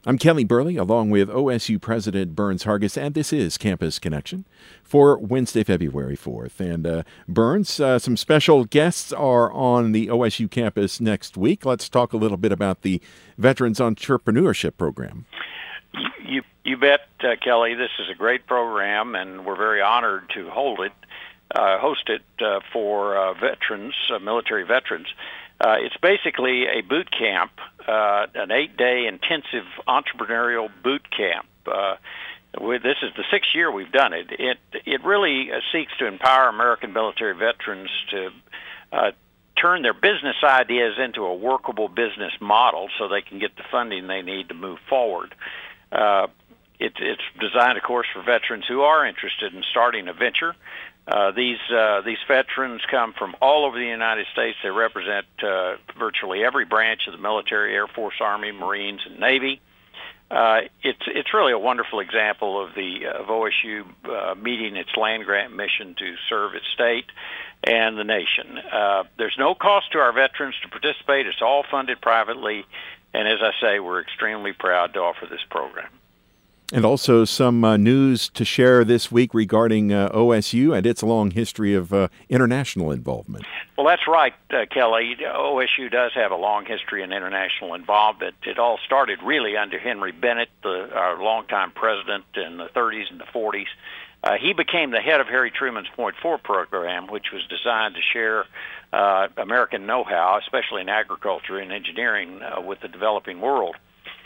I'm Kelly Burley, along with OSU President Burns Hargis, and this is Campus Connection for Wednesday, February 4th. And Burns, some special guests are on the OSU campus next week. Let's talk a little bit about the Veterans Entrepreneurship Program. You bet, Kelly. This is a great program, and we're very honored to host it for veterans, military veterans. It's basically a boot camp, an 8-day intensive entrepreneurial boot camp. This is the 6th year we've done it. It really seeks to empower American military veterans to turn their business ideas into a workable business model so they can get the funding they need to move forward. It's designed, of course, for veterans who are interested in starting a venture. These veterans come from all over the United States. They represent virtually every branch of the military: Air Force, Army, Marines, and Navy. It's really a wonderful example of OSU meeting its land grant mission to serve its state and the nation. There's no cost to our veterans to participate. It's all funded privately, and as I say, we're extremely proud to offer this program. And also some news to share this week regarding OSU and its long history of international involvement. Well, that's right, Kelly. OSU does have a long history in international involvement. It all started really under Henry Bennett, our longtime president in the 30s and the 40s. He became the head of Harry Truman's Point 4 program, which was designed to share American know-how, especially in agriculture and engineering, with the developing world.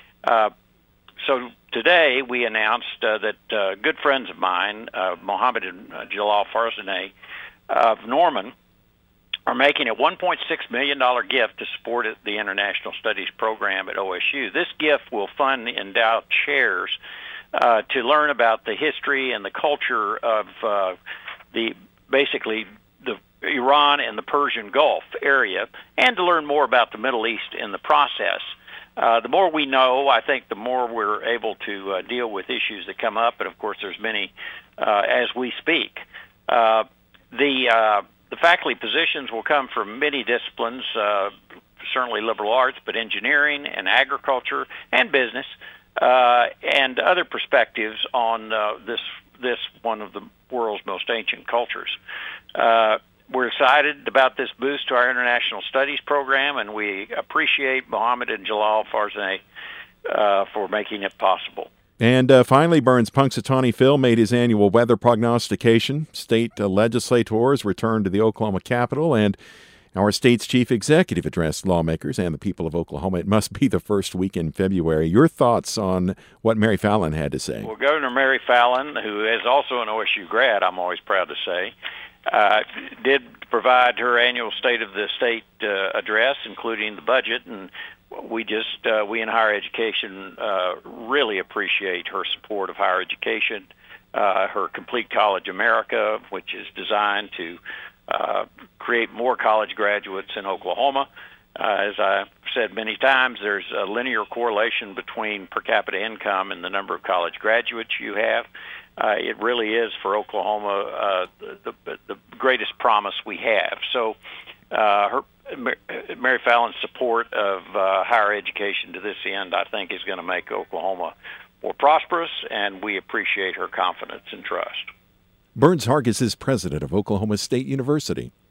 So today we announced that good friends of mine, Mohammed and Jalal Farzaneh of Norman, are making a $1.6 million gift to support the International Studies program at OSU. This gift will fund endowed chairs to learn about the history and the culture of basically the Iran and the Persian Gulf area, and to learn more about the Middle East in the process. The more we know, I think the more we're able to deal with issues that come up, and of course there's many as we speak. The faculty positions will come from many disciplines, certainly liberal arts, but engineering and agriculture and business, and other perspectives on this one of the world's most ancient cultures. We're excited about this boost to our International Studies program, and we appreciate Mohammed and Jalal Farzaneh for making it possible. And finally, Burns, Punxsutawney Phil made his annual weather prognostication. State legislators returned to the Oklahoma Capitol, and our state's chief executive addressed lawmakers and the people of Oklahoma. It must be the first week in February. Your thoughts on what Mary Fallin had to say? Well, Governor Mary Fallin, who is also an OSU grad, I'm always proud to say, did provide her annual State of the State address, including the budget, and we in higher education really appreciate her support of higher education, her Complete College America, which is designed to create more college graduates in Oklahoma. As I've said many times, there's a linear correlation between per capita income and the number of college graduates you have. It really is for Oklahoma the greatest promise we have. So Mary Fallin's support of higher education to this end, I think, is going to make Oklahoma more prosperous, and we appreciate her confidence and trust. Burns Hargis is president of Oklahoma State University.